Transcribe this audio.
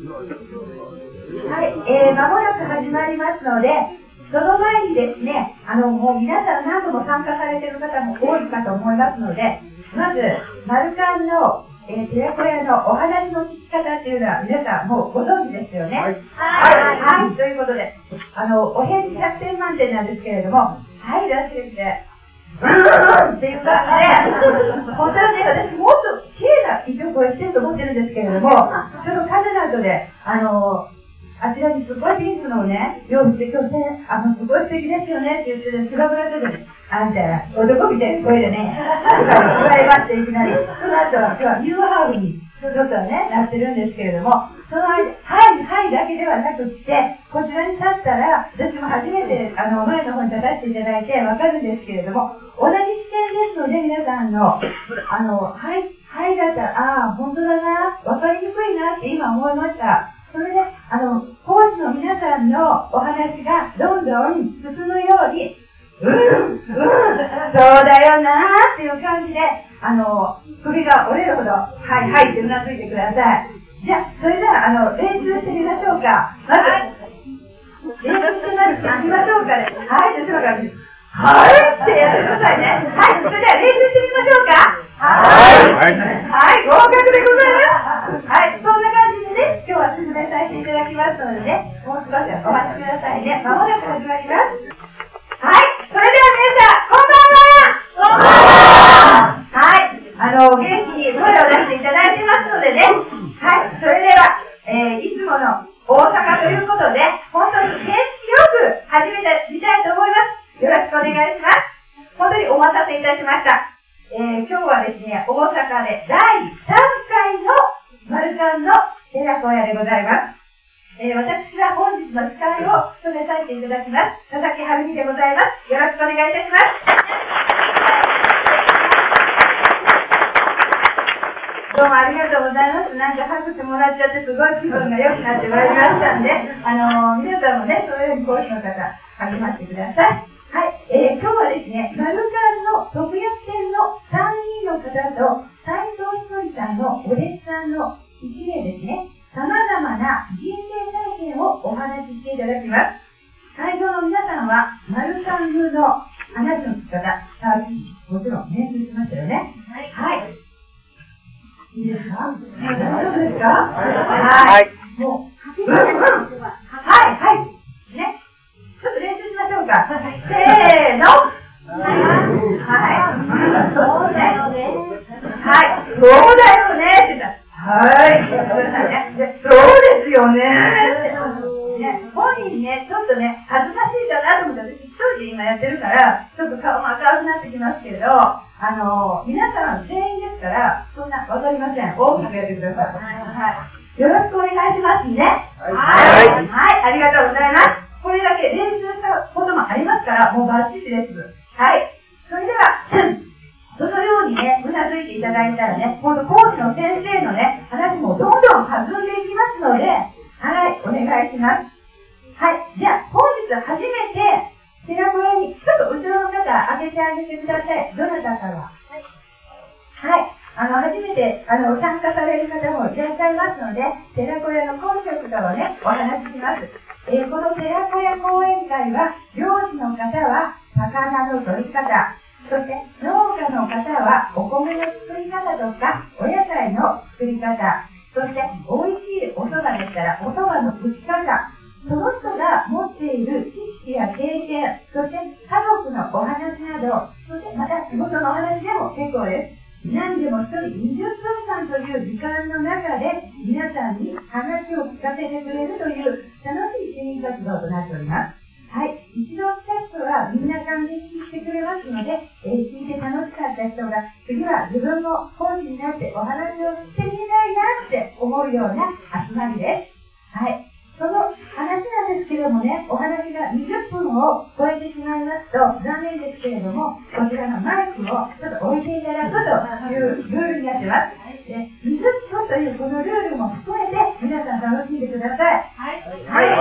間もなく始まりますので、その前にですね、もう皆さん何度も参加されている方も多いかと思いますので、まず、マルカンの、寺子屋のお話の聞き方っていうのは皆さんもうご存知ですよね。はい、ということで、お返事100点満点なんですけれども、はい、らしいですね。っていう感じで、本当はね、私もっと綺麗な一応これしてると思ってるんですけれども、ちょっとカメラとで、あちらにすごいピンクのね、用意して今日ね、すごい素敵ですよねって言ってるスラブラとで、あんた、男みたいな声でね、言われましていきなり、その後は今日はニューハーフに、ちょっとね、なってるんですけれども、その間、はいだけではなくって、こちらに立ったら、私も初めて、前の方に立たせていただいてわかるんですけれども、同じ視点ですので、皆さんの、はいだったら、本当だな、わかりにくいなって今思いました。それで、講師の皆さんのお話がどんどん進むように、そうだよなーっていう感じで、首が折れるほど、はいってうなずいてください。じゃあ、それでは、練習してみましょうか。まず、練習してみましょうかね。はい、後ろから、はいってやってくださいね。はい、それでは練習してみましょうか。はい、合格でございます。はい、そんな感じでね、今日は進めさせていただきますのでね、もう少しお待ちくださいね。まもなく始まります。はい、それでは皆さん、こんばんは。はい、元気に声を出していただいてますのでね。はい、それでは、いつもの大阪ということで、本当に元気よく始めてみたいと思います。よろしくお願いします。本当にお待たせいたしました。今日はですね、大阪で第3回のマルカンの寺子屋でございます。私は本日の司会を務めさせていただきます。佐々木春美でございます。よろしくお願いいたします。どうもありがとうございます。なんか拍手もらっちゃってすごい気分が良くなってまいりましたんで、皆さんもね、そういう講師の方、励ましてください。はい、今日はですね、マルカンの特約店の3人の方と、斉藤ひとりさんのお弟子さんの一名ですね、様々な人生体験をお話ししていただきます。会場の皆さんは、マルカン風の話の聞き方、もちろん練習しましたよね。はい。いいですか？大丈夫ですか？はい。もう、はい。ね。ちょっと練習しましょうか。せーの。そうだよね。そうだよね。って言ったら、そうですよね。本人ね、ちょっとね、恥ずかしいかなと思って、私一人で今やってるから、ちょっと顔も赤くなってきますけれど、皆さん全員ですから、そんなわかりません。大きくやってください。よろしくお願いしますね。はい、ありがとうございます。これだけ練習したこともありますから、もうバッチリです。はい。それでは、そのようにね、うなずいていただいたらね、今度講師の先生のね、話もどんどん弾んでいきますので、はい、お願いします。はい。じゃあ、本日初めて、寺子屋に、ちょっと後ろの方、開けてあげてください。どなたかは。はい。初めて、参加される方もいらっしゃいますので、寺子屋のコンセプトをね、お話しします。この寺子屋講演会は、漁師の方は魚の取り方、そして農家の方はお米の作り方とか、お野菜の作り方、そして美味しいお蕎麦でしたらお蕎麦の打ち方、その人が持っている知識や経験、そして家族のお話など、そしてまた仕事のお話でも結構です。何でも一人20分間という時間の中で皆さんに話を聞かせてくれるという楽しい市民活動となっております。はい。一度来た人はみんな感激してくれますので、聞いて楽しかった人が次は自分も講師になってお話をしてみたいなって思うような集まりです。はい。その話なんですけれどもね、お話が20分を超えてしまいますと残念ですけれども、こちらのマイクをちょっと置いていただくというルールになってます。で、20分というこのルールも含めて皆さん楽しんでください。はい。